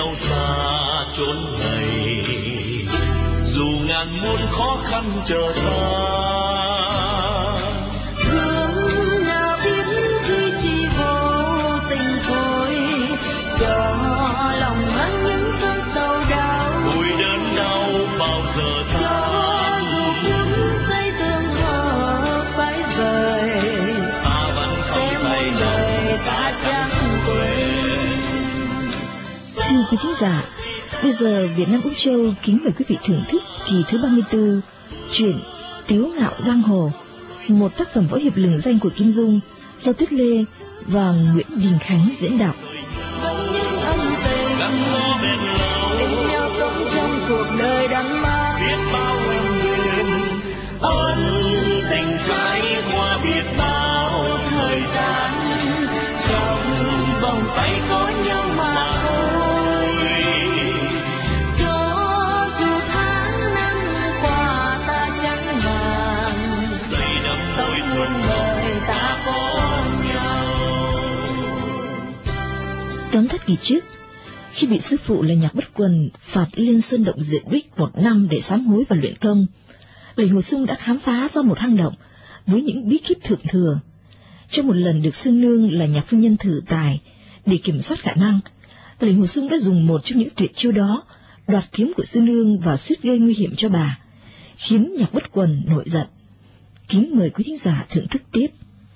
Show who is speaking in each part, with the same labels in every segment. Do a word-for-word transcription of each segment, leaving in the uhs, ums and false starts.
Speaker 1: nhau xa chốn này, dù ngàn muôn khó khăn chờ ta.
Speaker 2: Gương nào biết duy trì vô tình thôi, cho lòng hắn những cơn sầu đau.
Speaker 1: Vui đớn đau bao giờ ta
Speaker 2: cho dù cuốn dây tương hợp phải rời,
Speaker 1: ta vẫn không thay
Speaker 2: đời ta chẳng quên.
Speaker 3: Thưa quý thính giả, bây giờ Việt Nam Úc Châu kính mời quý vị thưởng thức kỳ thứ ba mươi tư truyện Tiếu Ngạo Giang Hồ, một tác phẩm võ hiệp lừng danh của Kim Dung do Tuyết Lê và Nguyễn Đình Khánh diễn đọc.
Speaker 2: Vẫn những ân tình gắn bó bền lâu, bên nhau sống trong cuộc đời đắm mát,
Speaker 1: biết bao em nguyện
Speaker 2: ân tình trải qua biết bao thời gian, trong vòng tay có nhau mà thôi. Cho dù tháng năm qua ta chẳng màng,
Speaker 1: xây đắm
Speaker 2: sống muôn đời ta có nhau.
Speaker 3: Tóm tắt kỳ trước, khi bị sư phụ là Nhạc Bất Quần phạt lên sơn động Diện Bích một năm để sám hối và luyện công, Lệnh Hồ Xung đã khám phá ra một hang động với những bí kíp thượng thừa. Trong một lần được sư nương là Nhạc phu nhân thử tài để kiểm soát khả năng, Lệnh Hồ Xung đã dùng một trong những tuyệt chiêu đó đoạt kiếm của sư nương và suýt gây nguy hiểm cho bà, khiến Nhạc Bất Quần nổi giận. Kính mời quý thính giả thưởng thức tiếp.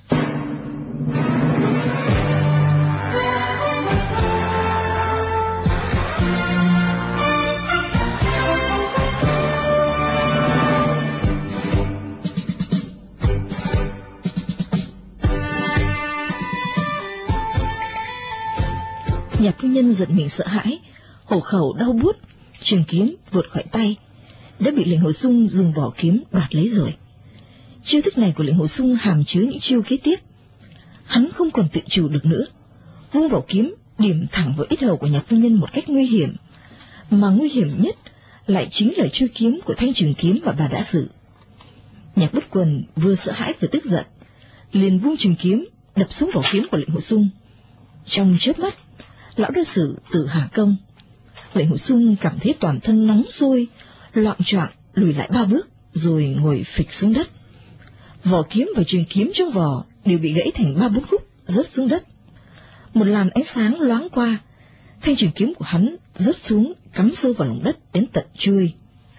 Speaker 3: Nhạc phu nhân giật mình sợ hãi, hổ khẩu đau buốt, trường kiếm vụt khỏi tay, đã bị Lệnh Hồ Xung dùng vỏ kiếm đoạt lấy rồi. Chiêu thức này của Lệnh Hồ Xung hàm chứa những chiêu kế tiếp. Hắn không còn tự chủ được nữa, vung vỏ kiếm điểm thẳng vào yết hầu của Nhạc phu nhân một cách nguy hiểm, mà nguy hiểm nhất lại chính là chiêu kiếm của thanh trường kiếm mà bà đã sử. Nhạc Bất Quần vừa sợ hãi vừa tức giận, liền vung trường kiếm đập xuống vỏ kiếm của Lệnh Hồ Xung. Trong chớp mắt, lão đã sử tử hà công. Lệnh Hồ Xung cảm thấy toàn thân nóng sôi, loạng choạng lùi lại ba bước, rồi ngồi phịch xuống đất. Vỏ kiếm và trường kiếm trong vỏ đều bị gãy thành ba bốn khúc, rớt xuống đất. Một làn ánh sáng loáng qua, thanh trường kiếm của hắn rớt xuống, cắm sâu vào lòng đất đến tận chuôi.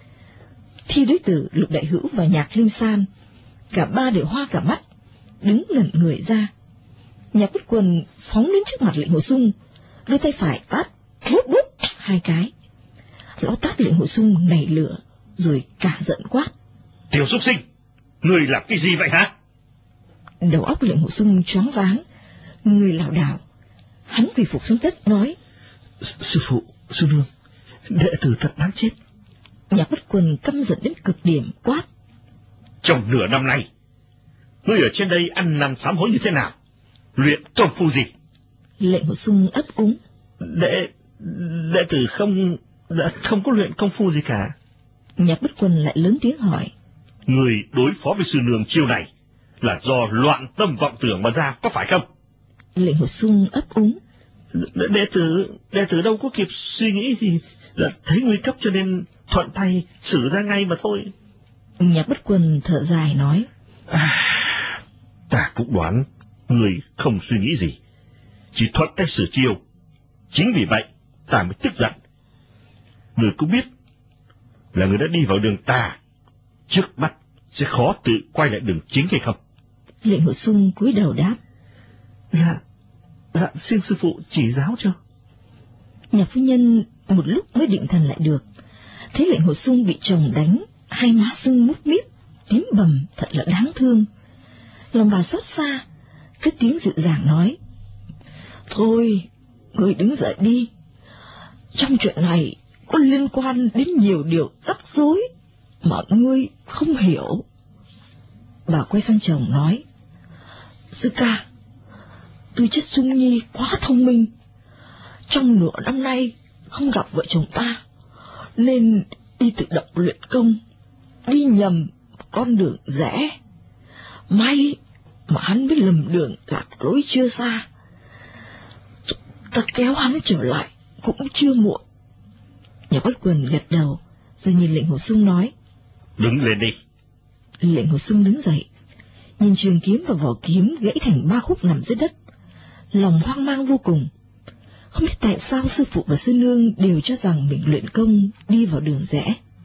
Speaker 3: Thi đối tử Lục Đại Hữu và Nhạc Linh San, cả ba đều hoa cả mắt, đứng ngẩn người ra. Nhạc Bất Quần phóng đến trước mặt Lệnh Hồ Xung, đưa tay phải tát bút bút hai cái. Lão tát Lệnh Hồ Xung nảy lửa, rồi cả giận quát:
Speaker 1: Tiểu súc sinh, người làm cái gì vậy hả?
Speaker 3: Đầu óc Lệnh Hồ Xung choáng váng, người lảo đảo. Hắn quỳ phục xuống đất nói:
Speaker 4: Sư phụ, sư nương, đệ tử thật đáng chết.
Speaker 3: Nhạc Bất Quần căm giận đến cực điểm quát:
Speaker 1: Trong nửa năm nay, ngươi ở trên đây ăn năn sám hối như thế nào? Luyện công phu gì?
Speaker 3: Lệnh Hồ Xung ấp úng:
Speaker 4: Đệ, đệ tử không, đã không có luyện công phu gì cả.
Speaker 3: Nhạc Bất Quần lại lớn tiếng hỏi:
Speaker 1: Người đối phó với sư nương chiêu này là do loạn tâm vọng tưởng mà ra, có phải không?
Speaker 3: Lệnh Hồ Xung ấp úng:
Speaker 4: Đệ tử, đệ tử đâu có kịp suy nghĩ gì, là thấy nguy cấp cho nên thuận tay xử ra ngay mà thôi.
Speaker 3: Nhạc Bất Quần thở dài nói:
Speaker 1: À, ta cũng đoán người không suy nghĩ gì, chỉ thuận tay xử chiêu. Chính vì vậy ta mới tức giận. Người cũng biết là người đã đi vào đường tà, trước mắt sẽ khó tự quay lại đường chính hay không?
Speaker 3: Lệnh Hồ Xung cúi đầu đáp:
Speaker 4: Dạ, dạ xin sư phụ chỉ giáo cho.
Speaker 3: Nhạc phu nhân một lúc mới định thần lại được, thấy Lệnh Hồ Xung bị chồng đánh, hai má sưng mút míp, tím bầm thật là đáng thương. Lòng bà xót xa, cất tiếng dịu dàng nói: Thôi, ngươi đứng dậy đi. Trong chuyện này có liên quan đến nhiều điều rắc rối mà ngươi không hiểu. Bà quay sang chồng nói: Sư ca, tôi chết Dung Nhi quá thông minh. Trong nửa năm nay không gặp vợ chồng ta, nên y tự động luyện công, đi nhầm con đường rẽ. May mà hắn biết lầm đường lạc lối chưa xa. Ta kéo hắn trở lại cũng chưa muộn. Nhà Bất Quần gật đầu, rồi nhìn Lệnh Hồ Sung nói:
Speaker 1: Đứng lên đi.
Speaker 3: Lệnh Hồ Sung đứng dậy, nhìn trường kiếm và vỏ kiếm gãy thành ba khúc nằm dưới đất, lòng hoang mang vô cùng. Không biết tại sao sư phụ và sư nương đều cho rằng mình luyện công đi vào đường rẽ.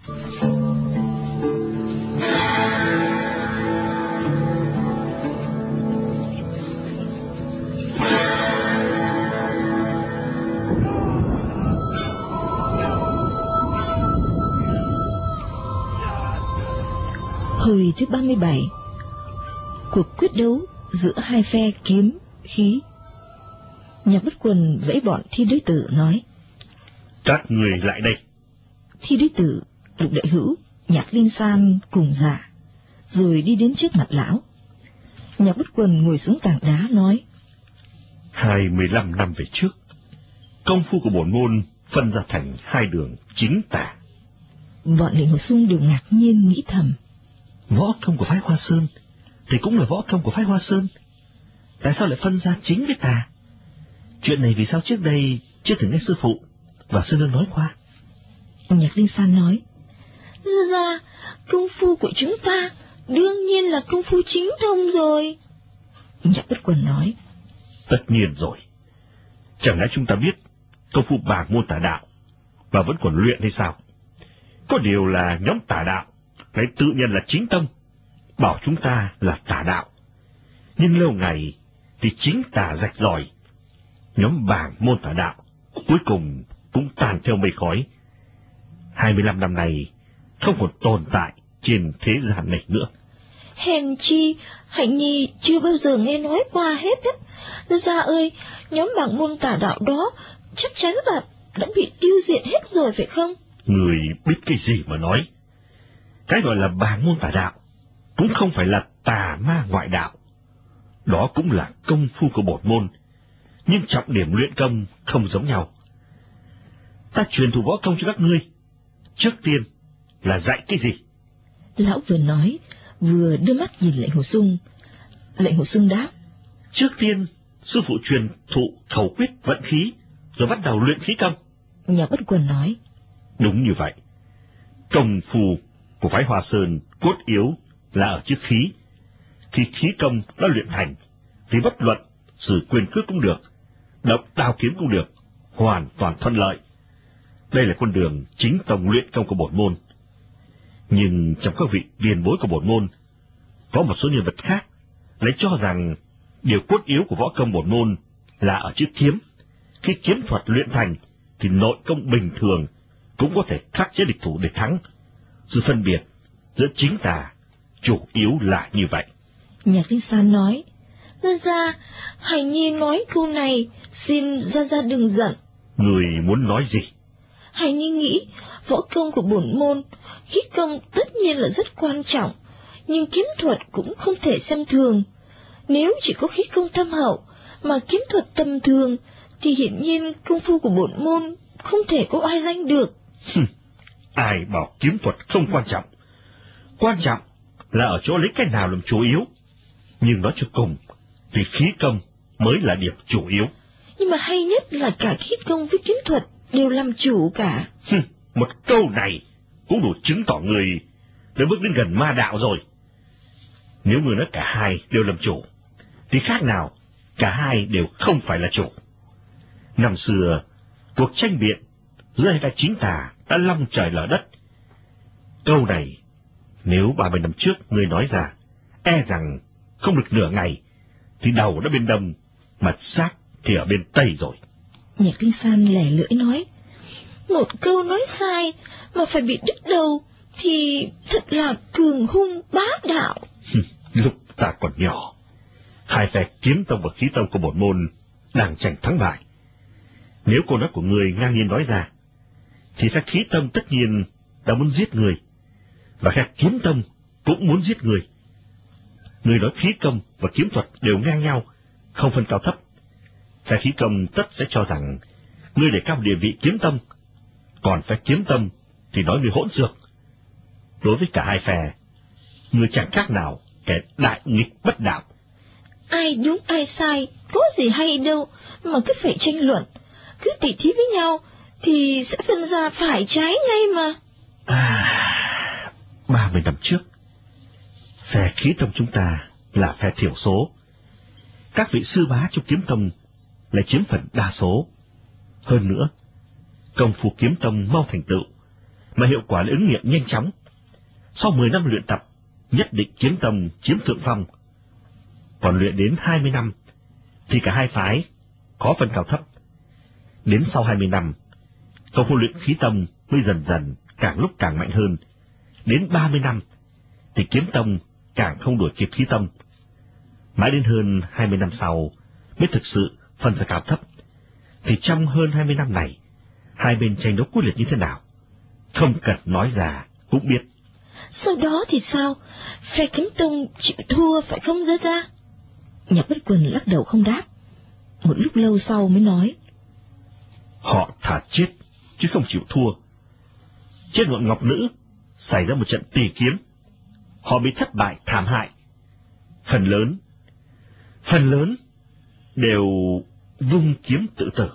Speaker 3: Hồi thứ ba mươi bảy, cuộc quyết đấu giữa hai phe kiếm, khí. Nhạc Bất Quần vẫy bọn Thi Đối Tử nói:
Speaker 1: Các người lại đây.
Speaker 3: Thi Đối Tử, Lục Đại Hữu, Nhạc Linh San cùng giả, rồi đi đến trước mặt lão. Nhạc Bất Quần ngồi xuống tảng đá nói:
Speaker 1: Hai mươi lăm năm về trước, công phu của bổn môn phân ra thành hai đường chính tà.
Speaker 3: Bọn Lệnh Hồ Sung đều ngạc nhiên nghĩ thầm:
Speaker 1: Võ công của phái Hoa Sơn thì cũng là võ công của phái Hoa Sơn, tại sao lại phân ra chính với tà? Chuyện này vì sao trước đây chưa từng nghe sư phụ và sư nương nói qua?
Speaker 3: Nhạc Linh San nói: Ra công phu của chúng ta đương nhiên là công phu chính thông rồi. Nhạc Bất Quần nói:
Speaker 1: Tất nhiên rồi. Chẳng lẽ chúng ta biết công phu bảng môn tà đạo và vẫn còn luyện hay sao? Có điều là nhóm tà đạo lại tự nhận là chính tông, bảo chúng ta là tà đạo. Nhưng lâu ngày thì chính tà rạch ròi, nhóm bảng môn tà đạo cuối cùng cũng tàn theo mây khói. Hai mươi lăm năm này không còn tồn tại trên thế gian này nữa.
Speaker 3: Hèn chi Hạnh Nhi chưa bao giờ nghe nói qua hết á. Gia ơi, nhóm bảng môn tà đạo đó chắc chắn là đã bị tiêu diệt hết rồi phải không?
Speaker 1: Người biết cái gì mà nói? Cái gọi là bảng môn tà đạo cũng không phải là tà ma ngoại đạo. Đó cũng là công phu của bổn môn, nhưng trọng điểm luyện công không giống nhau. Ta truyền thụ võ công cho các ngươi, trước tiên là dạy cái gì?
Speaker 3: Lão vừa nói, vừa đưa mắt nhìn Lệnh Hồ Sung. Lệnh Hồ Sung đáp:
Speaker 1: Trước tiên, sư phụ truyền thụ khẩu quyết vận khí, rồi bắt đầu luyện khí công.
Speaker 3: Nhạc Bất Quần nói:
Speaker 1: Đúng như vậy. Công phu của phái Hoa Sơn cốt yếu là ở chiếc khí. Khi khí công đã luyện thành, thì bất luận sử quyền cước cũng được, động đao kiếm cũng được, hoàn toàn thuận lợi. Đây là con đường chính tông luyện công của bổn môn. Nhưng trong các vị tiền bối của bổn môn, có một số nhân vật khác lại cho rằng điều cốt yếu của võ công bổn môn là ở chiếc kiếm. Khi kiếm thuật luyện thành, thì nội công bình thường cũng có thể khắc chế địch thủ để thắng. Sự phân biệt giữa chính tà chủ yếu là như vậy.
Speaker 3: Nhạc Linh San nói: Gia Gia, Hải Nhi nói câu này, xin Gia Gia đừng giận.
Speaker 1: Người muốn nói gì?
Speaker 3: Hải Nhi nghĩ võ công của bổn môn, khí công tất nhiên là rất quan trọng, nhưng kiếm thuật cũng không thể xem thường. Nếu chỉ có khí công thâm hậu mà kiếm thuật tầm thường, thì hiển nhiên công phu của bổn môn không thể có ai danh được.
Speaker 1: Ai bảo kiếm thuật không quan trọng? Quan trọng là ở chỗ lấy cái nào làm chủ yếu. Nhưng nói cho cùng thì khí công mới là điểm chủ yếu.
Speaker 3: Nhưng mà hay nhất là cả khí công với kiếm thuật đều làm chủ cả.
Speaker 1: Một câu này cũng đủ chứng tỏ người đã bước đến gần ma đạo rồi. Nếu người nói cả hai đều làm chủ, thì khác nào cả hai đều không phải là chủ. Năm xưa, cuộc tranh biện giữa hai phe chính tà đã long trời lở đất. Câu này, nếu ba mươi năm trước người nói ra, e rằng không được nửa ngày, thì đầu đã bên đông, mà xác thì ở bên tây rồi.
Speaker 3: Nhạc Linh San lẻ lưỡi nói: Một câu nói sai mà phải bị đứt đầu, thì thật là cường hung bá đạo.
Speaker 1: Lúc ta còn nhỏ, hai phe kiếm tông và khí tông của bổn môn đang tranh thắng bại. Nếu câu nói của người ngang nhiên nói ra, thì phe khí tông tất nhiên đã muốn giết người, và phe kiếm tông cũng muốn giết người. Người nói khí công và kiếm thuật đều ngang nhau, không phân cao thấp. Phe khí công tất sẽ cho rằng người để cao địa vị kiếm tông, còn phe kiếm tông thì nói người hỗn xược. Đối với cả hai phe, người chẳng khác nào kẻ đại nghịch bất đạo.
Speaker 3: Ai đúng ai sai có gì hay đâu mà cứ phải tranh luận, cứ tỉ thí với nhau thì sẽ phân ra phải trái ngay mà.
Speaker 1: À, ba mươi năm trước, phe khí tông chúng ta là phe thiểu số. Các vị sư bá trong kiếm tông lại chiếm phần đa số. Hơn nữa, công phu kiếm tông mau thành tựu, mà hiệu quả lại ứng nghiệm nhanh chóng. Sau mười năm luyện tập, nhất định kiếm tông chiếm thượng phong. Còn luyện đến hai mươi năm, thì cả hai phái có phân cao thấp. Đến sau hai mươi năm, công phu luyện khí tông mới dần dần càng lúc càng mạnh hơn. Đến ba mươi năm, thì kiếm tông càng không đuổi kịp khí tông. Mãi đến hơn hai mươi năm sau mới thực sự phân ra cao thấp. Thì trong hơn hai mươi năm này, hai bên tranh đấu quyết liệt như thế nào, không cần nói ra cũng biết.
Speaker 3: Sau đó thì sao? Phe kiếm tông chịu thua phải không Gia Gia? Nhạc Bất Quần lắc đầu không đáp. Một lúc lâu sau mới nói:
Speaker 1: Họ thà chết chứ không chịu thua. Trên ngọn ngọc nữ xảy ra một trận tỉ kiếm, họ bị thất bại thảm hại. Phần lớn, phần lớn đều vung kiếm tự tử.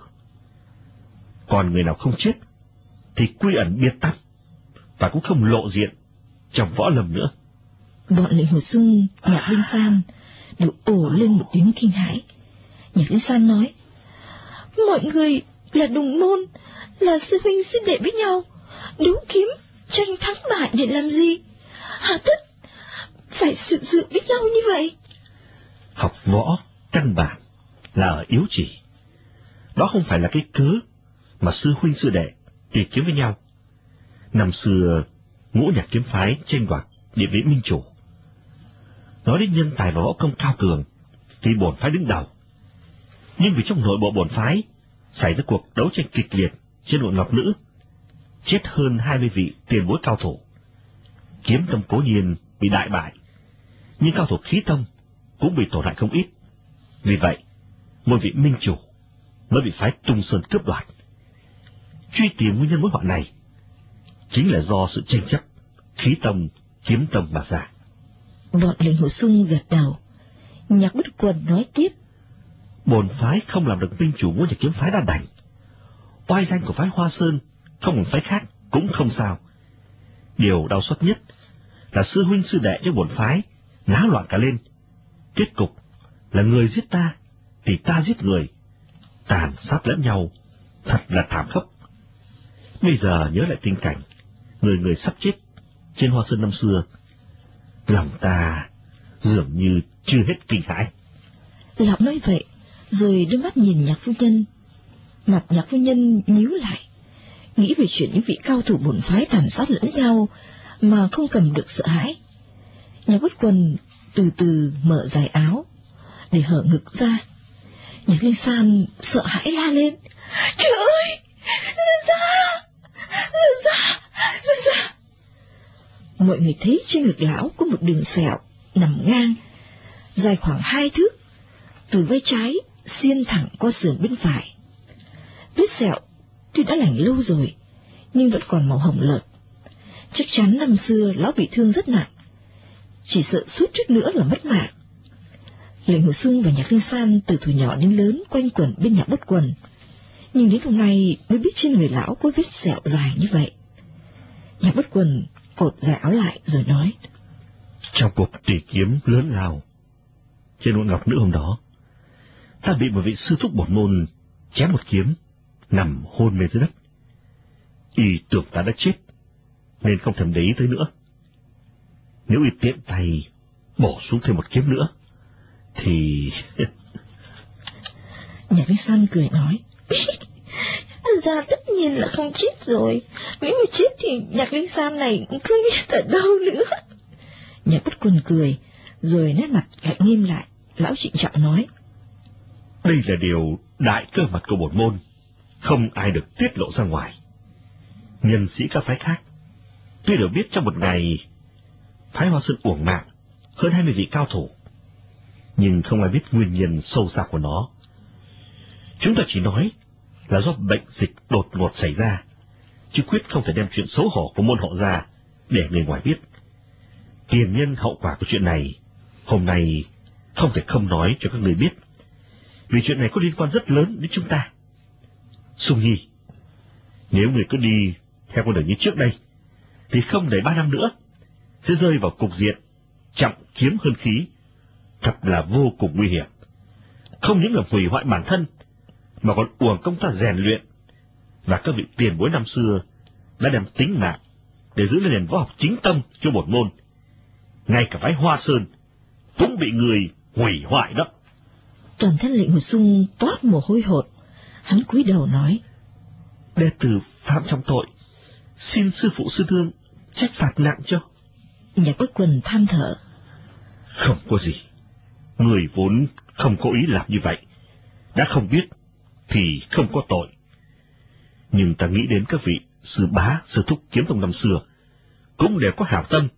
Speaker 1: Còn người nào không chết thì quy ẩn biệt tăm và cũng không lộ diện trong võ lâm nữa.
Speaker 3: Bọn Lệnh Hồ Sung, Nhạc Linh San đều ồ lên một tiếng kinh hãi. Nhạc Linh San nói: Mọi người là đồng môn, là sư huynh sư đệ với nhau, đấu kiếm tranh thắng bại để làm gì? Hà tất phải sự dự với nhau như vậy?
Speaker 1: Học võ căn bản là ở yếu chỉ. Đó không phải là cái cớ mà sư huynh sư đệ tỉ kiếm với nhau. Năm xưa ngũ nhạc kiếm phái tranh đoạt địa vị minh chủ. Nói đến nhân tài và võ công cao cường thì bổn phái đứng đầu. Nhưng vì trong nội bộ bổn phái xảy ra cuộc đấu tranh kịch liệt trên ngọn ngọc nữ, chết hơn hai mươi vị tiền bối cao thủ. Kiếm tông cố nhiên bị đại bại, nhưng cao thủ khí tông cũng bị tổn hại không ít. Vì vậy, ngôi vị minh chủ mới bị phái Tung Sơn cướp đoạt. Truy tìm nguyên nhân mối họa này chính là do sự tranh chấp khí tông kiếm tông mà ra.
Speaker 3: Bọn Lệnh Hồ Sung gật đầu. Nhạc Bất Quần nói tiếp:
Speaker 1: Bổn phái không làm được minh chủ ngũ nhạc kiếm phái đã đành. Oai danh của phái Hoa Sơn không bằng phái khác cũng không sao. Điều đau xót nhất là sư huynh sư đệ trong bổn phái náo loạn cả lên. Kết cục là người giết ta thì ta giết người, tàn sát lẫn nhau, thật là thảm khốc. Bây giờ nhớ lại tình cảnh người người sắp chết trên Hoa Sơn năm xưa, lòng ta dường như chưa hết kinh hãi.
Speaker 3: Lão nói vậy rồi đưa mắt nhìn Nhạc phu nhân. Mặt Nhạc phu nhân nhíu lại, nghĩ về chuyện những vị cao thủ bổn phái tàn sát lẫn nhau mà không cầm được sợ hãi. Nhạc Bất Quần từ từ mở dài áo để hở ngực ra. Nhạc Linh San sợ hãi la lên: Trời ơi, Gia Gia, Gia Gia, Gia Gia. Mọi người thấy trên ngực lão có một đường sẹo nằm ngang, dài khoảng hai thước, từ vai trái xiên thẳng qua sườn bên phải. Vết sẹo tuy đã lành lâu rồi, nhưng vẫn còn màu hồng lợt. Chắc chắn năm xưa lão bị thương rất nặng, chỉ sợ suýt chút nữa là mất mạng. Lệnh Hồ Sung và Nhạc Linh San từ tuổi nhỏ đến lớn quanh quẩn bên Nhạc Bất Quần, nhưng đến hôm nay mới biết trên người lão có vết sẹo dài như vậy. Nhạc Bất Quần cột dài áo lại rồi nói:
Speaker 1: Trong cuộc tỉ kiếm lớn lao trên ngọn ngọc nữ hôm đó, ta bị một vị sư thúc bổn môn chém một kiếm, nằm hôn mê dưới đất. Y tưởng ta đã chết nên không thèm để ý tới nữa. Nếu y tiện tay bổ xuống thêm một kiếm nữa thì...
Speaker 3: Nhạc Linh San cười nói: Thực ra tất nhiên là không chết rồi. Nếu mà chết thì Nhạc Linh San này cũng không biết ở đâu nữa. Nhạc Bất Quần cười, rồi nét mặt lại nghiêm lại. Lão trịnh trọng nói:
Speaker 1: Đây là điều đại cơ mật của bổn môn, không ai được tiết lộ ra ngoài. Nhân sĩ các phái khác tuy đều biết trong một ngày phái Hoa Sơn uổng mạng hơn hai mươi vị cao thủ, nhưng không ai biết nguyên nhân sâu xa của nó. Chúng ta chỉ nói là do bệnh dịch đột ngột xảy ra, chứ quyết không thể đem chuyện xấu hổ của môn hộ ra để người ngoài biết. Tiền nhân hậu quả của chuyện này hôm nay không thể không nói cho các người biết, vì chuyện này có liên quan rất lớn đến chúng ta. Sung Nhi, Nếu người cứ đi theo con đường như trước đây, thì không đầy ba năm nữa, sẽ rơi vào cục diện trọng kiếm hơn khí, thật là vô cùng nguy hiểm. Không những là hủy hoại bản thân, mà còn uổng công ta rèn luyện, và các vị tiền bối năm xưa đã đem tính mạng để giữ lên nền võ học chính tông cho bổn môn. Ngay cả phái Hoa Sơn cũng bị người hủy hoại đó.
Speaker 3: Toàn thân Lệnh Hồ Sung toát mồ hôi hột, hắn cúi đầu nói:
Speaker 4: Đệ tử phạm trọng tội, xin sư phụ sư nương trách phạt nặng cho.
Speaker 3: Nhạc Bất Quần than thở:
Speaker 1: Không có gì, người vốn không có ý làm như vậy, đã không biết thì không có tội. Nhưng ta nghĩ đến các vị sư bá, sư thúc kiếm tông năm xưa cũng đều có hảo tâm,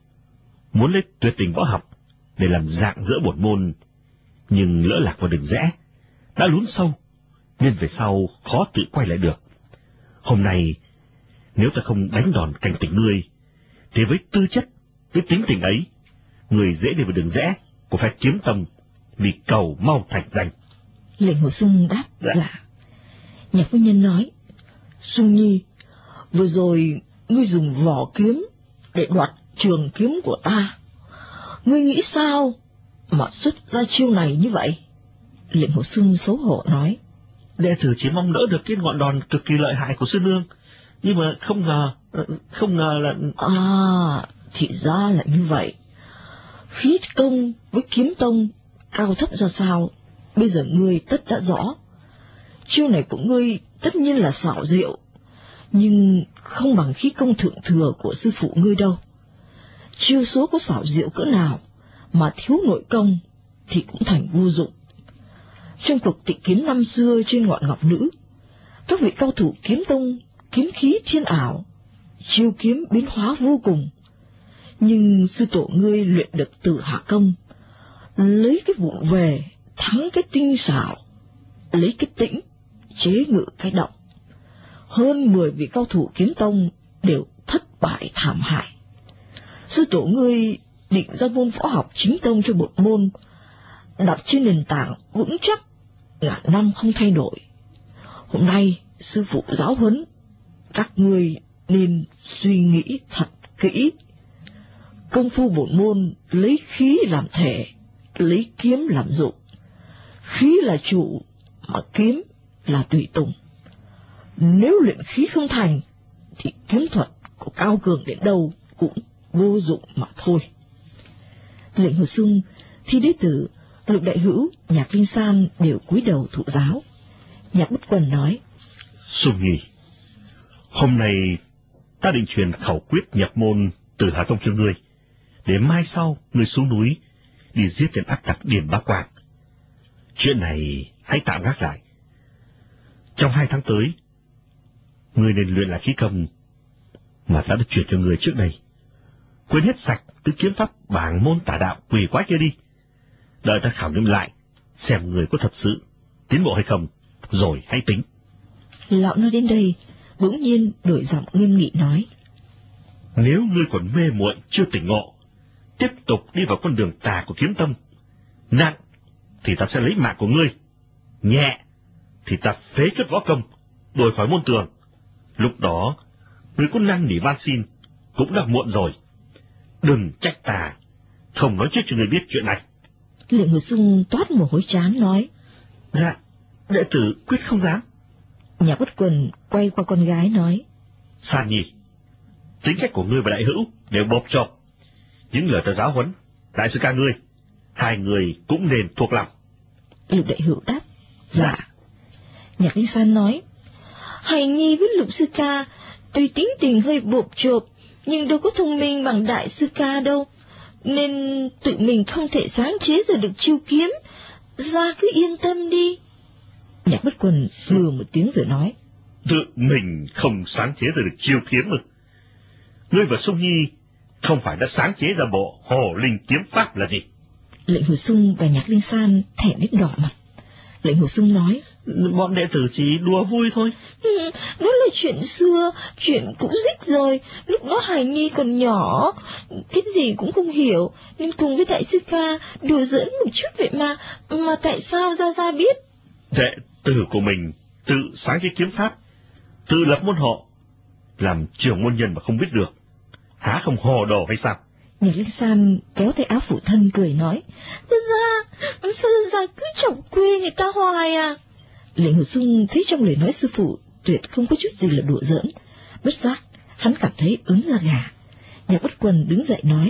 Speaker 1: muốn lấy tuyệt tình võ học để làm dạng dỡ bổn môn, nhưng lỡ lạc vào đường rẽ, đã lún sâu, nên về sau khó tự quay lại được. Hôm nay, nếu ta không đánh đòn cảnh tỉnh ngươi, thì với tư chất, với tính tình ấy, người dễ đi vào đường rẽ của phái kiếm tông vì cầu mau thành danh.
Speaker 3: Lệnh Hồ Sung đáp: Dạ. Nhạc phu nhân nói: Sung Nhi, vừa rồi ngươi dùng vỏ kiếm để đoạt trường kiếm của ta, ngươi nghĩ sao mà xuất ra chiêu này như vậy? Lệnh Hồ Sung xấu hổ nói:
Speaker 4: Đệ tử chỉ mong đỡ được cái ngọn đòn cực kỳ lợi hại của sư nương, nhưng mà không ngờ, không ngờ là...
Speaker 3: À, thì ra là như vậy. Khí công với kiếm tông cao thấp ra sao, bây giờ ngươi tất đã rõ. Chiêu này của ngươi tất nhiên là xảo diệu, nhưng không bằng khí công thượng thừa của sư phụ ngươi đâu. Chiêu số có xảo diệu cỡ nào mà thiếu nội công thì cũng thành vô dụng. Trong cuộc tịch kiếm năm xưa trên ngọn ngọc nữ, các vị cao thủ kiếm tông kiếm khí thiên ảo, chiêu kiếm biến hóa vô cùng. Nhưng sư tổ ngươi luyện được từ hạ công, lấy cái vụng về thắng cái tinh xảo, lấy cái tĩnh chế ngự cái động. Hơn mười vị cao thủ kiếm tông đều thất bại thảm hại. Sư tổ ngươi định ra môn võ học chính tông cho bộ môn, đặt trên nền tảng vững chắc, ngàn năm không thay đổi. Hôm nay sư phụ giáo huấn, các ngươi nên suy nghĩ thật kỹ. Công phu bổn môn lấy khí làm thể, lấy kiếm làm dụng. Khí là chủ, mà kiếm là tùy tùng. Nếu luyện khí không thành, thì kiếm thuật của cao cường đến đâu cũng vô dụng mà thôi. Lệnh Hồ Sung, Thi Đế Tử, Lục Đại Hữu, Nhạc Linh San đều cúi đầu thụ giáo. Nhạc Bất Quần nói:
Speaker 1: Sung Nhi, hôm nay ta định truyền khẩu quyết nhập môn từ Hà Tông cho ngươi, để mai sau ngươi xuống núi đi giết tên ác tặc Điền Bá Quang. Chuyện này hãy tạm gác lại. Trong hai tháng tới, ngươi nên luyện lại khí công mà ta đã truyền cho ngươi trước đây. Quên hết sạch tứ kiếm pháp bảng môn tả đạo quỷ quái kia đi. Đợi ta khảo nghiệm lại, xem người có thật sự tiến bộ hay không, rồi hãy tính.
Speaker 3: Lão nói đến đây, bỗng nhiên đổi giọng nghiêm nghị nói:
Speaker 1: Nếu ngươi còn mê muội chưa tỉnh ngộ, tiếp tục đi vào con đường tà của kiếm tông, nặng thì ta sẽ lấy mạng của ngươi, nhẹ thì ta phế kết võ công, đuổi khỏi môn tường. Lúc đó, ngươi có năn nỉ van xin cũng đã muộn rồi. Đừng trách ta không nói trước cho ngươi biết chuyện này.
Speaker 3: Lệnh Hồ Sung toát mồ hôi trán nói:
Speaker 4: Dạ, đệ tử quyết không dám.
Speaker 3: Nhạc Bất Quần quay qua con gái nói:
Speaker 1: San Nhi, tính cách của ngươi và Đại Hữu đều bộp chộp. Những lời ta giáo huấn đại sư ca ngươi, hai người cũng nên thuộc lòng.
Speaker 3: Lục Đại Hữu đáp: Dạ. Nhạc Linh San nói: Hài Nhi với Lục sư ca tuy tính tình hơi bộp chộp, nhưng đâu có thông minh bằng đại sư ca đâu, nên tự mình không thể sáng chế ra được chiêu kiếm. Ra cứ yên tâm đi. Nhạc Bất Quần hừ một tiếng rồi nói:
Speaker 1: Tự mình không sáng chế ra được chiêu kiếm mà. Ngươi và Sung Nhi không phải đã sáng chế ra bộ Hồ Linh kiếm pháp là gì?
Speaker 3: Lệnh Hồ Sung và Nhạc Linh San thẹn đến đỏ mặt. Lệnh Hồ Sung nói:
Speaker 4: Bọn đệ tử chỉ đùa vui thôi.
Speaker 3: Ừ, đó là chuyện xưa, chuyện cũ rích rồi. Lúc đó Hải Nhi còn nhỏ, cái gì cũng không hiểu, nên cùng với đại sư ca đùa giỡn một chút vậy mà. Mà tại sao Gia Gia biết?
Speaker 1: Đệ tử của mình tự sáng chế kiếm pháp, tự lập môn hộ, làm trưởng môn nhân mà không biết được, há không hồ đồ hay sao?
Speaker 3: Nhạc Linh San kéo tay áo phụ thân cười nói, Dân ra, sao Dân ra cứ chọc quê người ta hoài à? Lệnh Hồ Sung thấy trong lời nói sư phụ tuyệt không có chút gì là đùa giỡn, bất giác hắn cảm thấy ớn da gà. Nhạc Bất Quần đứng dậy nói,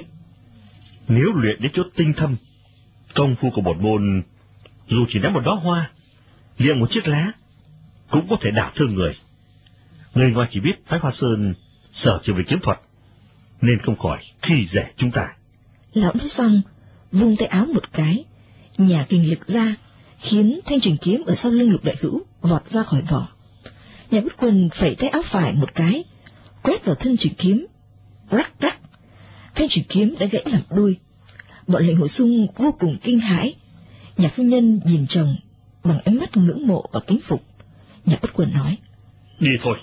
Speaker 1: nếu luyện đến chỗ tinh thâm, công phu của bổn môn dù chỉ ném một đóa hoa, liệng một chiếc lá, cũng có thể đả thương người. Người ngoài chỉ biết phái Hoa Sơn sở trường về kiếm thuật, nên không khỏi khi dễ chúng ta.
Speaker 3: Lão nói xong, vung tay áo một cái, nhả kình lực ra, khiến thanh trường kiếm ở sau lưng Lục Đại Hữu vọt ra khỏi vỏ. Nhạc Bất Quần phẩy tay áo phải một cái, quét vào thân trường kiếm, rắc rắc, thanh trường kiếm đã gãy làm đôi. Bọn Lệnh Hồ Sung vô cùng kinh hãi. Nhạc phu nhân nhìn chồng bằng ánh mắt ngưỡng mộ và kính phục. Nhạc Bất Quần nói,
Speaker 1: đi thôi.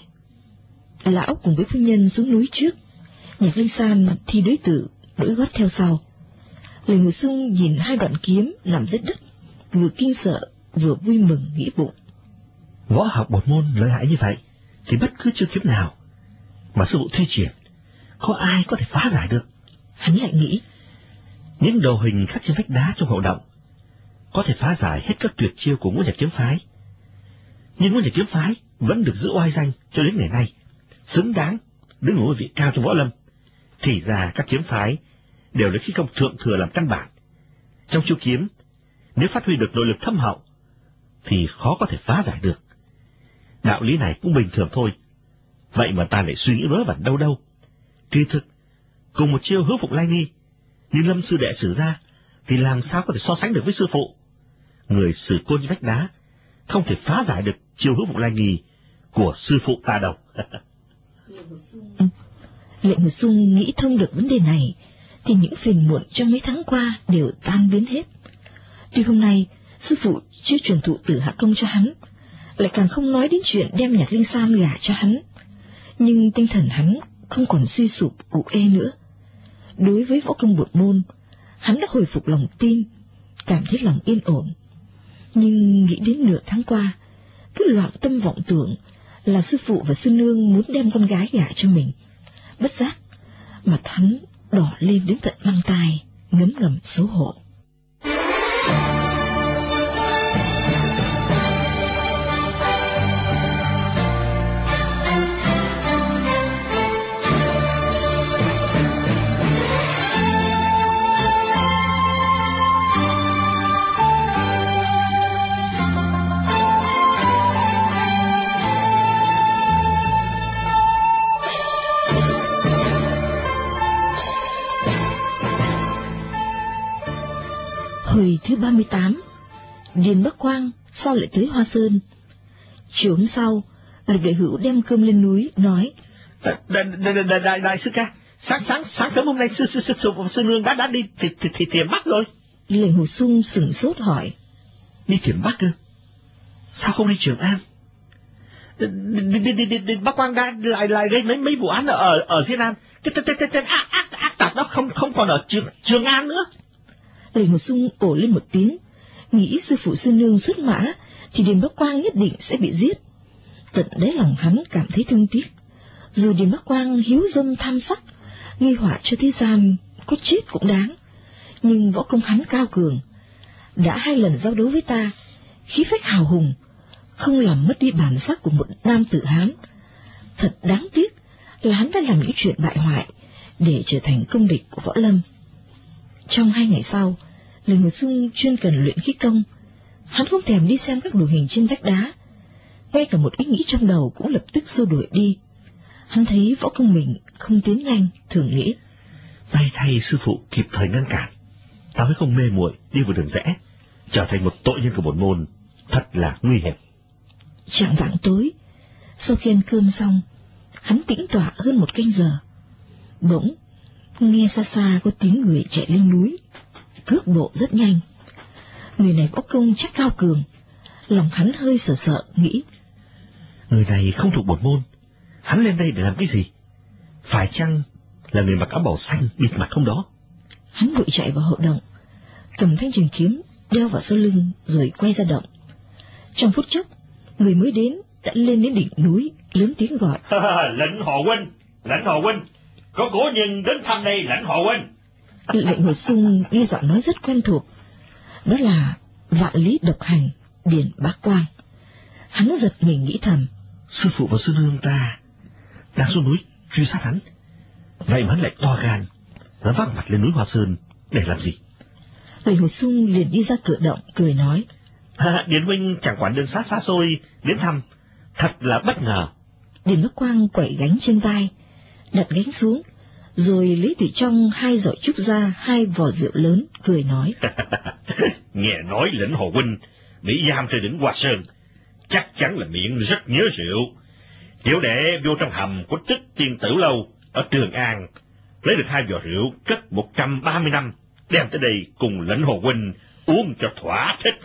Speaker 3: Lão cùng với phu nhân xuống núi trước, Nhạc Linh San thi đối tử đuổi gót theo sau. Lệnh Hồ Sung nhìn hai đoạn kiếm nằm dưới đất, vừa kinh sợ vừa vui mừng nghĩ bụng,
Speaker 1: Võ học bổn môn lợi hại như vậy thì bất cứ chiêu kiếm nào mà sư phụ thi triển, có ai có thể phá giải được.
Speaker 3: Hắn lại nghĩ,
Speaker 1: những đồ hình khắc trên vách đá trong hậu động có thể phá giải hết các tuyệt chiêu của Ngũ Nhạc kiếm phái, nhưng Ngũ Nhạc kiếm phái vẫn được giữ oai danh cho đến ngày nay, xứng đáng đứng ở ngôi vị cao trong võ lâm. Thì ra các kiếm phái đều lấy khí công thượng thừa làm căn bản. Trong chiêu kiếm, nếu phát huy được nội lực thâm hậu thì khó có thể phá giải được. Đạo lý này cũng bình thường thôi, vậy mà ta lại suy nghĩ vớ vẩn đâu đâu. Kỳ thực, cùng một chiêu hữu phục lai nghi, nhưng Lâm sư đệ sử ra thì làm sao có thể so sánh được với sư phụ. Người sử côn vách đá không thể phá giải được chiêu hữu phục lai nghi của sư phụ ta đâu.
Speaker 3: Lệnh Hồ Sung nghĩ thông được vấn đề này, thì những phiền muộn trong mấy tháng qua đều tan biến hết. Tuy hôm nay sư phụ chưa truyền thụ Tử Hạ công cho hắn, lại càng không nói đến chuyện đem Nhạc Linh San gả cho hắn, nhưng tinh thần hắn không còn suy sụp ủ ê nữa. Đối với võ công bổn môn, hắn đã hồi phục lòng tin, cảm thấy lòng yên ổn. Nhưng nghĩ đến nửa tháng qua, cứ loạn tâm vọng tưởng là sư phụ và sư nương muốn đem con gái gả cho mình, bất giác mặt hắn đỏ lên đến tận mang tai, ngấm ngầm xấu hổ. Hồi thứ ba mươi tám, Điền Bắc Quang sao lại tới Hoa Sơn? Chiều hôm sau, Lục Đại Hữu đem cơm lên núi, nói,
Speaker 4: Đại, đại, đại, đại, đại sư ca, sáng sáng sáng sớm hôm nay sư sư sư, sư, sư nương đã đã đi thì thì, thì tìm Bắc rồi.
Speaker 3: Lệnh Hồ Sung sửng sốt hỏi,
Speaker 4: Đi tìm Bắc ư? Sao không đi Trường An? Đi, đi, đi, đi, đi, Bắc Quang đã lại lại gây mấy mấy vụ án ở ở Diên An. Cái cái cái cái ác ác ác tặc đó không không còn ở Trường Trường An nữa.
Speaker 3: Lệnh Hồ Sung ồ lên một tiếng, nghĩ sư phụ sư nương xuất mã thì Điền Bắc Quang nhất định sẽ bị giết. Tận đáy lòng hắn cảm thấy thương tiếc. Dù Điền Bắc Quang hiếu dâm tham sắc, gây họa cho thế gian, có chết cũng đáng, nhưng võ công hắn cao cường, đã hai lần giao đấu với ta, khí phách hào hùng, không làm mất đi bản sắc của một nam tử Hán. Thật đáng tiếc là hắn đã làm những chuyện bại hoại để trở thành công địch của võ lâm. Trong hai ngày sau, Lệnh Hồ Sung chuyên cần luyện khí công, hắn không thèm đi xem các đồ hình trên vách đá, ngay cả một ý nghĩ trong đầu cũng lập tức xua đuổi đi. Hắn thấy võ công mình không tiến nhanh, thường nghĩ,
Speaker 1: May thay sư phụ kịp thời ngăn cản, ta mới không mê muội đi vào đường rẽ, trở thành một tội nhân của bổn môn, thật là nguy hiểm.
Speaker 3: Chạng vạng tối, sau khi ăn cơm xong, hắn tĩnh tọa hơn một canh giờ. Bỗng nghe xa xa có tiếng người chạy lên núi, cước bộ rất nhanh. Người này võ công chắc cao cường, lòng hắn hơi sợ sợ nghĩ,
Speaker 1: Người này không thuộc bổn môn, hắn lên đây để làm cái gì? Phải chăng là người mặc áo bào xanh bịt mặt không đó?
Speaker 3: Hắn vội chạy vào hậu động, cầm thanh trường kiếm đeo vào sau lưng rồi quay ra động. Trong phút chốc, người mới đến đã lên đến đỉnh núi, lớn tiếng gọi.
Speaker 1: Lệnh Hồ huynh, Lệnh Hồ huynh, có cố nhân đến thăm đây, Lệnh Hồ huynh.
Speaker 3: Lệnh Hồ Sung nghe giọng nói rất quen thuộc, đó là vạn lý độc hành Điền Bá Quang. Hắn giật mình nghĩ thầm,
Speaker 4: sư phụ và sư nương ta đang xuống núi truy sát hắn, vậy mà hắn lại to gan dám vác mặt lên núi Hoa Sơn để làm gì?
Speaker 3: Lệnh Hồ Sung liền đi ra cửa động cười nói,
Speaker 4: à, Điền huynh chẳng quản đường sát xa xôi đến thăm, thật là bất ngờ.
Speaker 3: Điền Bá Quang quẩy gánh trên vai, đặt gánh xuống, rồi lấy từ trong hai giỏ trúc ra hai vò rượu lớn, cười nói,
Speaker 1: nghe nói Lệnh Hồ huynh bị giam trên đỉnh Hoa Sơn, chắc chắn là miệng rất nhớ rượu. Tiểu đệ vô trong hầm của Tích Tiên Tử Lâu ở Trường An, lấy được hai vò rượu cất một trăm ba mươi năm, đem tới đây cùng Lệnh Hồ huynh uống cho thỏa thích.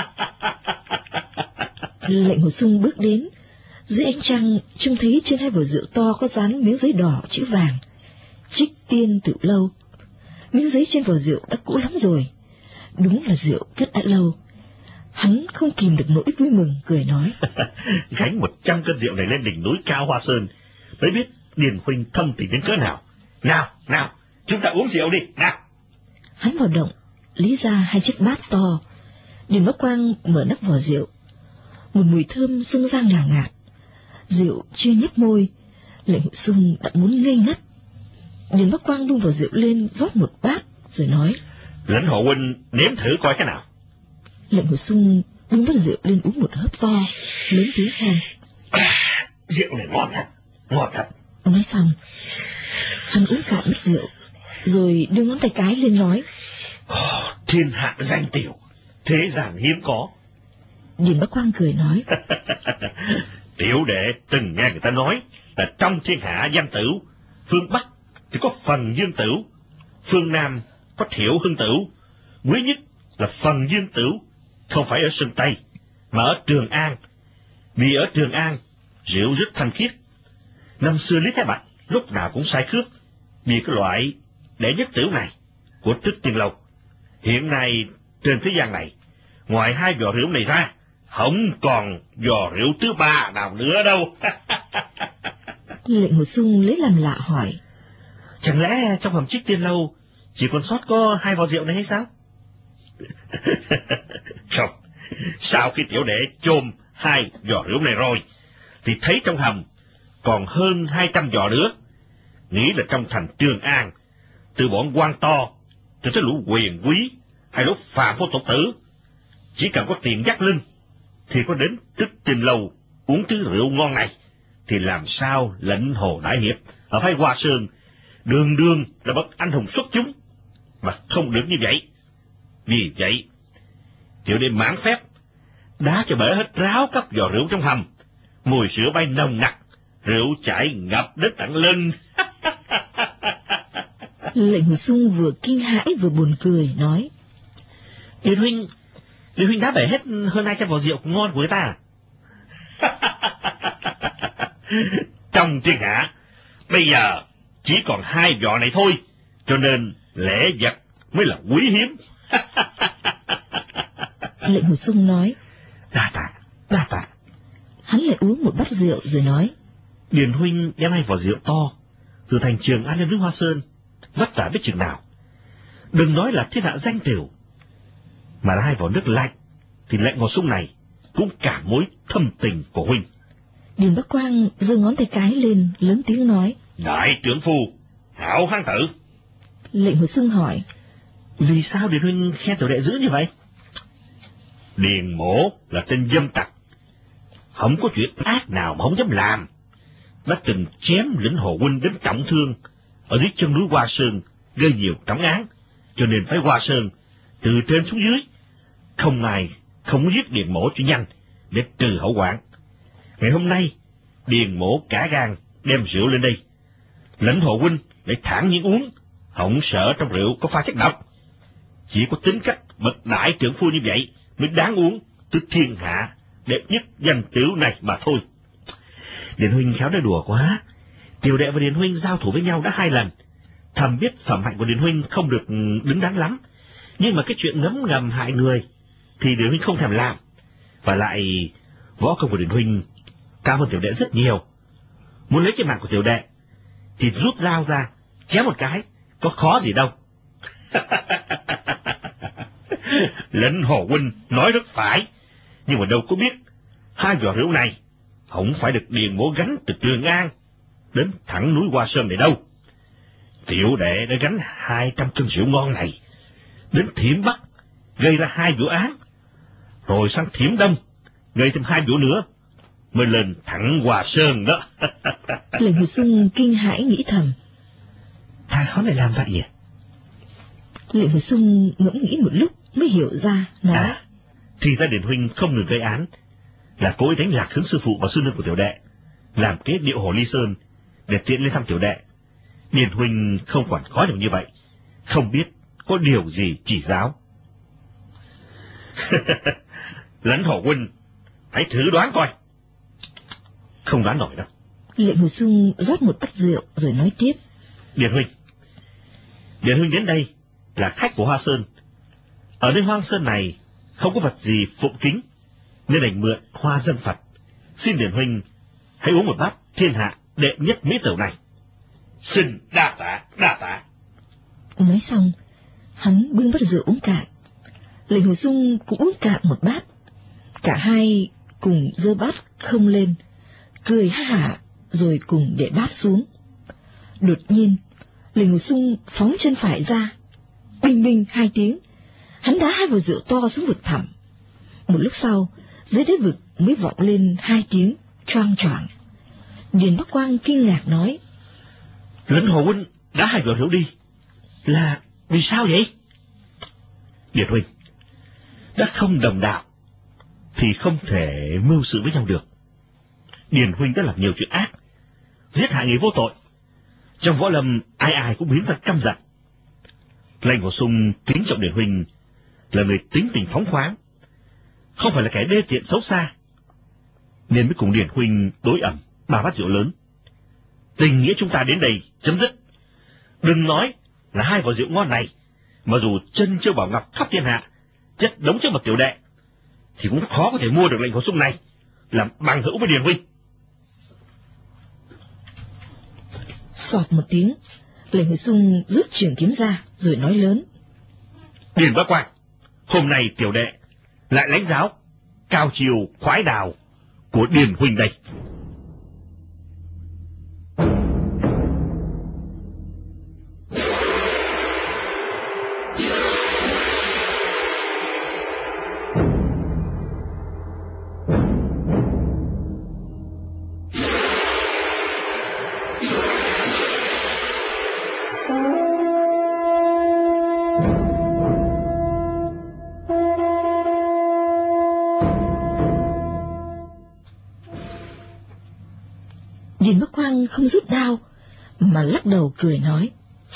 Speaker 3: Lệnh Hồ Sung bước đến, dưới ánh trăng trông thấy trên hai vò rượu to có dán miếng giấy đỏ chữ vàng, Trích Tiên Tử Lâu. Miếng giấy trên vò rượu đã cũ lắm rồi, đúng là rượu cất đã lâu. Hắn không kìm được nỗi vui mừng, cười nói,
Speaker 1: gánh một trăm cân rượu này lên đỉnh núi cao Hoa Sơn, mới biết Điền huynh thâm tình đến cỡ nào. Nào, nào, chúng ta uống rượu đi, nào.
Speaker 3: Hắn vào động, lấy ra hai chiếc bát to. Điền Bá Quang mở nắp vò rượu, một mùi thơm xông ra ngào ngạt. Rượu chưa nhấp môi, Lệnh Hồ Sung đã muốn ngây ngất. Điền Bá Quang đun vò rượu lên rót một bát, rồi nói,
Speaker 1: Lệnh Hồ huynh nếm thử coi cái nào.
Speaker 3: Lệnh Hồ Sung đun bát rượu lên uống một hớp to, lớn tiếng khen,
Speaker 1: rượu này ngon thật, ngon thật.
Speaker 3: Nói xong, hắn uống cạn bát rượu, rồi đưa ngón tay cái lên nói,
Speaker 1: oh, thiên hạ danh tiểu, thế gian hiếm có.
Speaker 3: Điền Bá Quang cười nói,
Speaker 1: tiểu đệ từng nghe người ta nói là trong thiên hạ danh tửu, phương Bắc thì có Phần Dương Tửu, phương Nam có Thiệu Hưng Tửu, quý nhất là Phần Dương Tửu không phải ở Sơn Tây mà ở Trường An, vì ở Trường An rượu rất thanh khiết. Năm xưa Lý Thái Bạch lúc nào cũng sai khước vì cái loại đệ nhất tửu này của Tích Tiên Lâu. Hiện nay trên thế gian này, ngoài hai vò rượu này ra, không còn vò rượu thứ ba nào nữa đâu.
Speaker 3: Lệnh Hồ Sung lấy làm lạ hỏi,
Speaker 4: chẳng lẽ trong hầm Trích Tiên Lâu chỉ còn sót có hai vò rượu này hay sao?
Speaker 1: Không, sau khi tiểu đệ chôm hai vò rượu này rồi, thì thấy trong hầm còn hơn hai trăm vò nữa. Nghĩ là trong thành Trường An, từ bọn quan to cho tới lũ quyền quý hay lũ phàm phu tục tử, chỉ cần có tiền dắt lưng thì có đến Tích Tiên Lâu uống thứ rượu ngon này, thì làm sao Lệnh Hồ đại hiệp ở phái Hoa Sơn đường đường là bậc anh hùng xuất chúng mà không được như vậy. Vì vậy, tiểu đệ mãn phép đá cho bể hết ráo các vò rượu trong hầm, mùi sữa bay nồng nặc, rượu chảy ngập đến tận lưng.
Speaker 3: Lệnh Hồ Sung vừa kinh hãi vừa buồn cười nói,
Speaker 4: Điền huynh, Điền huynh đá bể hết hơn hai trăm vò rượu ngon của người ta.
Speaker 1: Trong thiên hạ bây giờ chỉ còn hai vò này thôi, cho nên lễ vật mới là quý hiếm.
Speaker 3: Lệnh Hồ Sung nói,
Speaker 4: Đa tạ, đa tạ.
Speaker 3: Hắn lại uống một bát rượu rồi nói,
Speaker 4: Điền huynh đem hai vò rượu to từ thành Trường An lên núi Hoa Sơn, vất vả biết chừng nào. Đừng nói là thiên hạ danh tiểu, mà là hai vò nước lạnh thì Lệnh Hồ Sung này cũng cảm mối thâm tình của huynh.
Speaker 3: Điền Bá Quang giơ ngón tay cái lên, lớn tiếng nói,
Speaker 1: Đại trưởng phu, hảo hán tử.
Speaker 3: Lệnh Hồ Sung hỏi,
Speaker 4: vì sao Điền huynh khen tiểu đệ dữ như vậy?
Speaker 1: Điền Mỗ là tên dâm tặc, không có chuyện ác nào mà không dám làm. Đã từng chém Lệnh Hồ huynh đến trọng thương ở dưới chân núi Hoa Sơn, gây nhiều trọng án, cho nên phải Hoa Sơn từ trên xuống dưới không ai không giết Điền Mỗ cho nhanh để trừ hậu hoạn. Ngày hôm nay Điền Mỗ cả gan đem rượu lên đây, Lệnh Hồ huynh để thản nhiên uống, không sợ trong rượu có pha chất độc. Chỉ có tính cách bậc đại trưởng phu như vậy mới đáng uống tới thiên hạ đẹp nhất danh tiểu này mà thôi.
Speaker 4: Điền huynh khéo nói đùa quá. Tiểu đệ và Điền huynh giao thủ với nhau đã hai lần, thầm biết phẩm hạnh của Điền huynh không được đứng đắn lắm, nhưng mà cái chuyện ngấm ngầm hại người thì Điền huynh không thèm làm. Và lại võ công của Điền huynh cao hơn tiểu đệ rất nhiều,
Speaker 1: muốn lấy cái mạng của tiểu đệ, thì rút dao ra, chém một cái, có khó gì đâu. Lệnh Hồ huynh nói rất phải, nhưng mà đâu có biết, hai vò rượu này không phải được Điền Mỗ gánh từ Trường An đến thẳng núi Hoa Sơn này đâu. Tiểu đệ đã gánh hai trăm cân rượu ngon này đến Thiểm Bắc, gây ra hai vụ án, rồi sang Thiểm Đông gây thêm hai vụ nữa, mới lên thẳng Hoa Sơn đó.
Speaker 3: Lệnh Hồ Sung kinh hãi nghĩ thầm,
Speaker 4: Thằng khó này làm vậy nhỉ?
Speaker 3: Lệnh Hồ Sung ngẫm nghĩ một lúc mới hiểu ra, nói:
Speaker 1: À, thì ra Điền huynh không ngừng gây án, là cố ý đánh lạc hướng sư phụ và sư nương của tiểu đệ, làm kế điệu Hồ Ly Sơn để tiện lên thăm tiểu đệ. Điền huynh không quản khó được như vậy, không biết có điều gì chỉ giáo. Lẫn Hồ huynh, hãy thử đoán coi. Không đoán nổi đâu.
Speaker 3: Lệnh Hồ Sung rót một tách rượu rồi nói tiếp:
Speaker 1: Điền huynh, Điền huynh đến đây là khách của Hoa Sơn. Ở nơi Hoang Sơn này không có vật gì phụng kính, nên đành mượn hoa dân Phật. Xin Điền huynh hãy uống một bát thiên hạ đệ nhất mỹ tửu này. Xin đa tạ, đa tạ.
Speaker 3: Nói xong, hắn bưng bát rượu uống cạn. Lệnh Hồ Sung cũng uống cạn một bát. Cả hai cùng giơ bát không lên, cười ha hả rồi cùng để bát xuống. Đột nhiên, Lệnh Hồ Sung phóng chân phải ra, binh binh hai tiếng, hắn đá hai vò rượu to xuống vực thẳm. Một lúc sau, dưới đáy vực mới vọng lên hai tiếng choang choảng. Điền Bắc Quang kinh ngạc nói:
Speaker 1: Lẫn Hồ huynh đã hai vò rượu đi, là vì sao vậy? Điền huynh, đã không đồng đạo thì không thể mưu sự với nhau được. Điền huynh đã làm nhiều chuyện ác, giết hại người vô tội. Trong võ lâm ai ai cũng biến ra căm giận. Lệnh Hồ Sung kính trọng Điền huynh là người tính tình phóng khoáng, không phải là kẻ đê tiện xấu xa, nên mới cùng Điền huynh đối ẩm ba bát rượu lớn. Tình nghĩa chúng ta đến đây chấm dứt. Đừng nói là hai vò rượu ngon này, mà dù chân châu bảo ngọc khắp thiên hạ chất đống trước mặt tiểu đệ, thì cũng khó có thể mua được Lệnh Hồ Sung này làm bằng hữu với Điền huynh.
Speaker 3: Xoạt một tiếng, Lệnh Hồ Sung rút trường kiếm ra rồi nói lớn:
Speaker 1: Điền Bá Quang, hôm nay tiểu đệ lại lãnh giáo cao chiều khoái đào của Điền huynh đây.
Speaker 3: Điền Bắc Quang không rút đao, mà lắc đầu cười nói: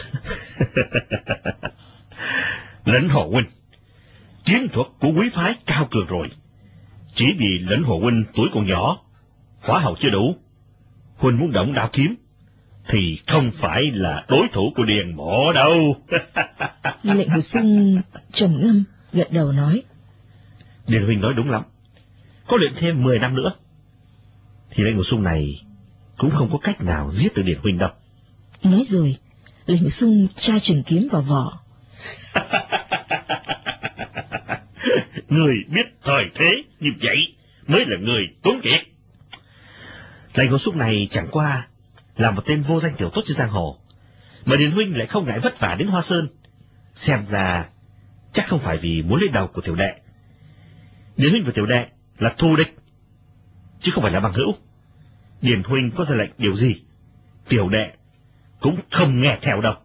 Speaker 1: Lẫn Hồ huynh, chiến thuật của quý phái cao cường rồi. Chỉ vì Lẫn Hồ huynh tuổi còn nhỏ, hỏa hầu chưa đủ, huynh muốn động đao kiếm thì không phải là đối thủ của Điền Mỗ đâu.
Speaker 3: Lệnh Hồ Sung trầm ngâm gật đầu nói:
Speaker 1: Điền huynh nói đúng lắm. Có luyện thêm mười năm nữa thì Lệnh Hồ Sung này cũng không có cách nào giết được Điền huynh đâu.
Speaker 3: Nói rồi, Lệnh Hồ Sung tra trường kiếm vào vỏ.
Speaker 1: Người biết thời thế như vậy mới là người tuấn kiệt. Lệnh Hồ Sung này chẳng qua là một tên vô danh tiểu tốt trên giang hồ, mà Điền huynh lại không ngại vất vả đến Hoa Sơn, xem ra chắc không phải vì muốn lấy đầu của tiểu đệ. Điền huynh và tiểu đệ là thù địch, chứ không phải là bằng hữu. Điền huynh có ra lệnh điều gì, tiểu đệ cũng không nghe theo đâu.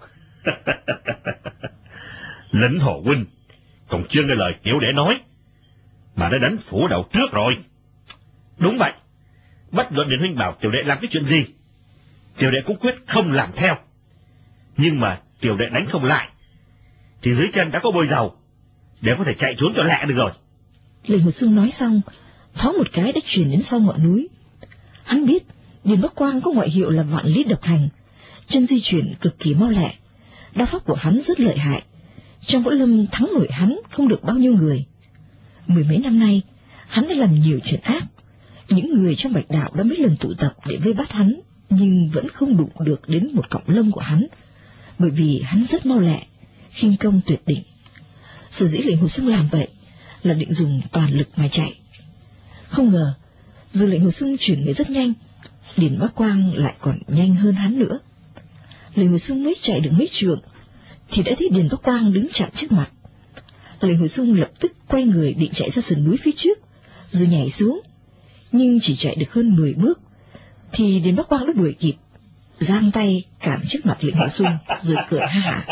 Speaker 1: Lẫn Hồ huynh còn chưa nghe lời tiểu đệ nói, mà đã đánh phủ đầu trước rồi. Đúng vậy, bất luận Điền huynh bảo tiểu đệ làm cái chuyện gì, tiểu đệ cũng quyết không làm theo. Nhưng mà tiểu đệ đánh không lại, thì dưới chân đã có bôi dầu, để có thể chạy trốn cho lẹ được rồi.
Speaker 3: Lệnh Hồ Sung nói xong, thoáng một cái đã truyền đến sau ngọn núi. Hắn biết Điền Bắc Quang có ngoại hiệu là vạn lý độc hành, chân di chuyển cực kỳ mau lẹ, đao pháp của hắn rất lợi hại. Trong võ lâm thắng nổi hắn không được bao nhiêu người. Mười mấy năm nay, hắn đã làm nhiều chuyện ác, Những người trong Bạch Đạo đã mấy lần tụ tập để vây bắt hắn, nhưng vẫn không đụng được đến một cọng lông của hắn, bởi vì hắn rất mau lẹ, khinh công tuyệt đỉnh. Sở dĩ Lệnh Hồ Xung làm vậy là định dùng toàn lực mà chạy. Không ngờ, dù Lệnh Hồ Xung chuyển người rất nhanh, Điền Bác Quang lại còn nhanh hơn hắn nữa. Lệnh Hồ Xung mới chạy được mấy trượng thì đã thấy Điền Bác Quang đứng chặn trước mặt. Lệnh Hồ Xung lập tức quay người định chạy ra sườn núi phía trước, rồi nhảy xuống, nhưng chỉ chạy được hơn mười bước thì Điền Bác Quang đã đuổi kịp, giang tay cản trước mặt Lệnh Hồ Xung rồi cười ha hả.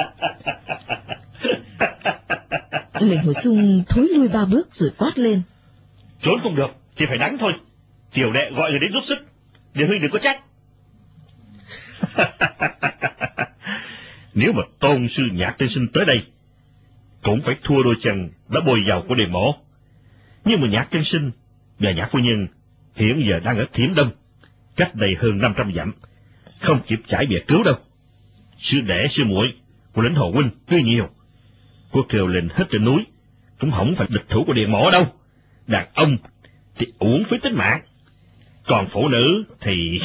Speaker 3: Lệnh Hồ Xung thối lui ba bước rồi quát lên:
Speaker 1: Trốn không được thì phải đánh thôi. Tiểu đệ gọi người đến giúp sức, Điền huynh đừng có trách. Nếu mà tôn sư Nhạc Tiên Sinh tới đây, cũng phải thua đôi chân đã bồi dầu của Điền Mỗ. Nhưng mà Nhạc Tiên Sinh và Nhạc phu nhân hiện giờ đang ở Thiểm Đông, cách đây hơn năm trăm dặm, không kịp trải bè cứu đâu. Sư đệ sư muội của Lãnh Hồ huynh tuy nhiều, của kêu lên hết trên núi cũng không phải địch thủ của Điền Mỗ đâu. Đàn ông thì uổng phí tính mạng, còn phụ nữ thì...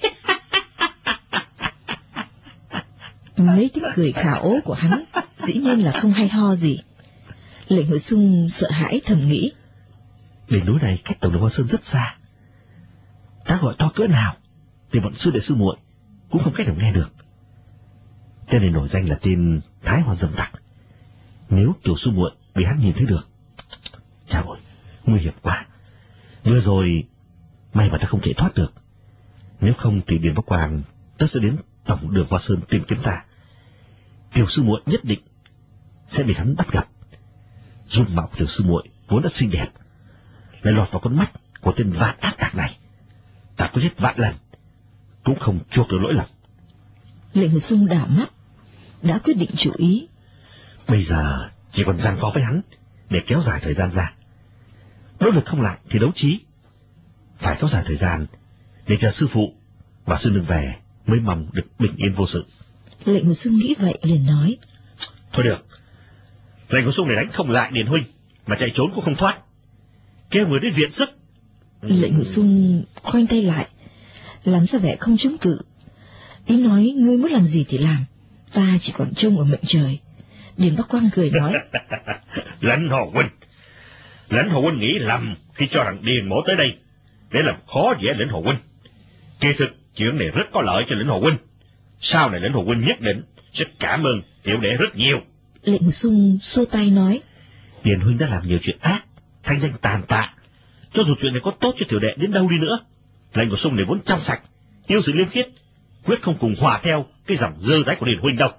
Speaker 3: Mấy tiếng cười khả ố của hắn dĩ nhiên là không hay ho gì. Lệnh Hồ Xung sợ hãi thầm nghĩ:
Speaker 4: Đỉnh núi này cách tổng đường Hoa Sơn rất xa, ta gọi to cỡ nào thì bọn sư đệ sư muội cũng không cách nào nghe được. Tên này nổi danh là tên Thái Hoa Dâm Tặc. Nếu tiểu sư muội bị hắn nhìn thấy được, chà ôi, nguy hiểm quá. Vừa rồi may mà ta không chạy thoát được, nếu không thì Điền Bác Quang tất sẽ đến tổng đường Hoa Sơn tìm kiếm ta. Tiểu sư muội nhất định sẽ bị hắn bắt gặp. Dung mạo của tiểu sư muội vốn đã xinh đẹp, lại lọt vào con mắt của tên Vạn ác tặc này, ta có giết vạn lần cũng không chuộc được lỗi lầm.
Speaker 3: Lệnh Hồ Xung đảo mắt, đã quyết định chủ ý.
Speaker 4: Bây giờ chỉ còn giằng co với hắn để kéo dài thời gian ra. Nỗ lực không lại thì đấu trí, phải kéo dài thời gian để chờ sư phụ và sư nương về mới mong được bình yên vô sự.
Speaker 3: Lệnh Hồ Xung nghĩ vậy liền nói:
Speaker 1: Thôi được, Lệnh Hồ Xung này đánh không lại Điền huynh, mà chạy trốn cũng không thoát, kêu người đến viện sức.
Speaker 3: Lệnh Hồ Xung khoanh tay lại, làm ra vẻ không chống cự, ý nói: Ngươi muốn làm gì thì làm, ta chỉ còn trông ở mệnh trời. Điền Bác Quang cười nói:
Speaker 1: Lãnh Hồ huynh, Lãnh Hồ huynh nghĩ lầm khi cho rằng Điền Mỗ tới đây để làm khó dễ Lãnh Hồ huynh. Kỳ thực chuyện này rất có lợi cho Lãnh Hồ huynh, sau này Lãnh Hồ huynh nhất định sẽ cảm ơn tiểu đệ rất nhiều.
Speaker 3: Lệnh Hồ Xung xô tay nói:
Speaker 4: Điền huynh đã làm nhiều chuyện ác, thanh danh tàn tạ, cho dù chuyện này có tốt cho tiểu đệ đến đâu đi nữa, Lệnh Hồ Xung này vốn trong sạch, yêu sự liêm khiết, quyết không cùng hòa theo cái dòng dơ dáy của Điền huynh đâu.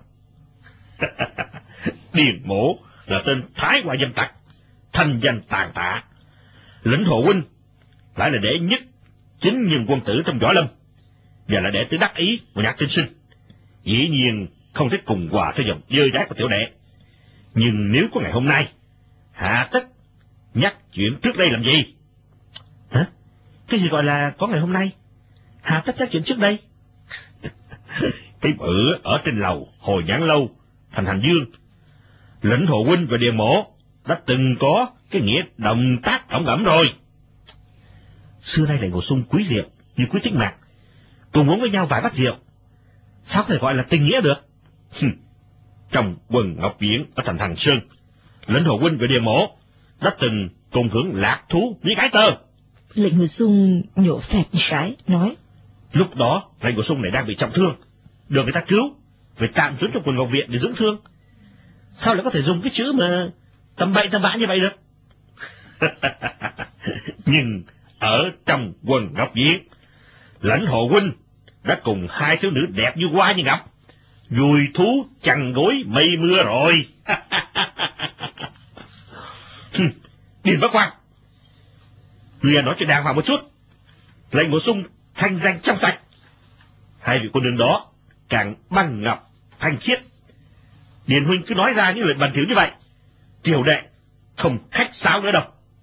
Speaker 4: Điền Mỗ là tên Thái Hoa Dâm Tặc, thanh danh tàn tạ. Lãnh Hồ huynh lại là đệ nhất chính nhân quân tử trong võ lâm, và là đệ tử đắc ý của Nhạc Tiên Sinh, dĩ nhiên không thể cùng hòa theo dòng dơ dáy của tiểu đệ. Nhưng nếu có ngày hôm nay, hạ tất nhắc chuyện trước đây làm gì? Hả? Cái gì gọi là có ngày hôm nay? Hạ tất nhắc chuyện trước đây?
Speaker 1: Cái bữa ở trên lầu Hồi Nhãn Lâu, thành Hành Dương, Lãnh Hồ huynh và Điền Mỗ đã từng có cái nghĩa đồng tác ẩm ẩm rồi.
Speaker 4: Xưa nay Lệnh Hồ Xung quý rượu như quý tính mạng, cùng uống với nhau vài bát rượu, sao có thể gọi là tình nghĩa được?
Speaker 1: Trong quần Ngọc Viễn ở thành Hành Sơn, Lãnh Hồ huynh và Điền Mỗ đã từng cùng hưởng lạc thú với gái tơ.
Speaker 3: Lệnh Hồ Xung nhổ phẹt một cái nói:
Speaker 1: Lúc đó Lệnh Hồ Xung này đang bị trọng thương, được người ta cứu, phải tạm trốn trong quần Ngọc Viện để dưỡng thương. Sao lại có thể dùng cái chữ mà tầm bậy tầm bạ như vậy được? Nhưng ở trong quần Ngọc Viện, Lãnh Hồ huynh đã cùng hai thiếu nữ đẹp như hoa như ngọc vui thú chằn gối mây mưa rồi. Điền Bác Quang, Huyền nói chuyện đàng hoàng một chút. Lệnh Hồ Xung thanh danh trong sạch, hai vị cô nương đó càng băng ngọc thanh khiết. Điền huynh cứ nói ra những lời bẩn thỉu như vậy, tiểu đệ không khách sáo nữa đâu.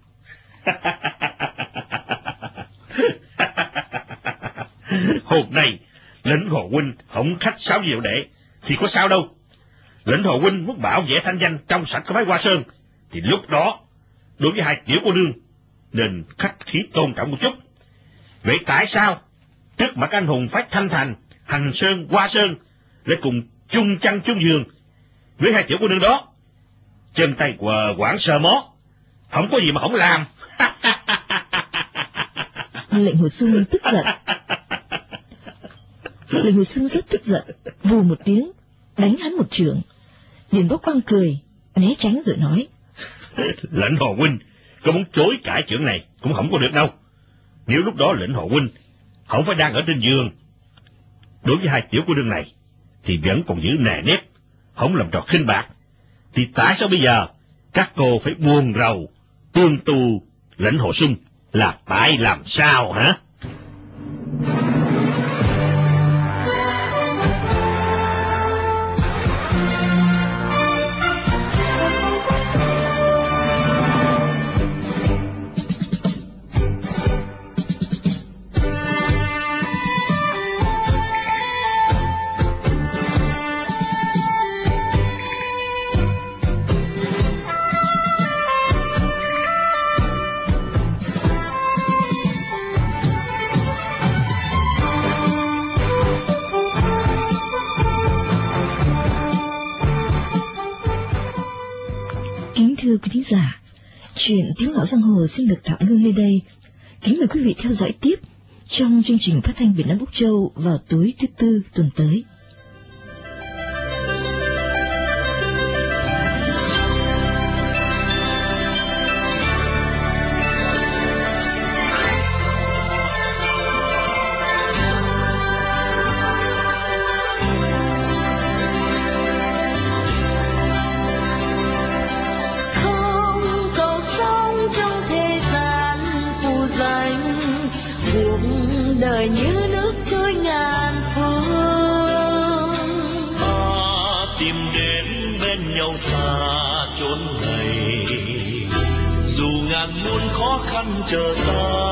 Speaker 1: Hôm nay Lãnh Hồ huynh không khách sáo nhiều đệ thì có sao đâu. Lãnh Hồ huynh muốn bảo vệ thanh danh trong sạch của phái Hoa Sơn, thì lúc đó đối với hai tiểu cô nương nên khách khí tôn trọng một chút, Vậy tại sao trước mặt anh hùng phải thanh thành, hành sơn, hoa sơn, để cùng chung chăn chung giường với hai tiểu cô nương đó? Chân tay quờ quảng sờ mó, không có gì mà không làm.
Speaker 3: Lệnh Hồ Xuân tức giận. Lệnh Hồ Xuân rất tức giận, vù một tiếng, đánh hắn một chưởng. Điền Bá Quang cười, né tránh rồi nói:
Speaker 1: Lệnh Hồ huynh có muốn chối cãi chuyện này cũng không có được đâu. Nếu lúc đó lệnh Hồ huynh không phải đang ở trên giường đối với hai tiểu cô nương này, thì vẫn còn giữ nề nếp, không làm trò khinh bạc, thì tại sao bây giờ các cô phải buồn rầu tương tu lệnh Hồ Xuân? Là tại làm sao hả?
Speaker 3: Thưa quý thính giả, chuyện Tiếng Lão Giang Hồ xin được tạm ngưng nơi đây. Kính mời quý vị theo dõi tiếp trong chương trình phát thanh Việt Nam Úc Châu vào tối thứ Tư tuần tới.
Speaker 2: Đời như nước trôi ngàn phương,
Speaker 5: ta tìm đến bên nhau xa chốn này, dù ngàn muôn khó khăn chờ ta.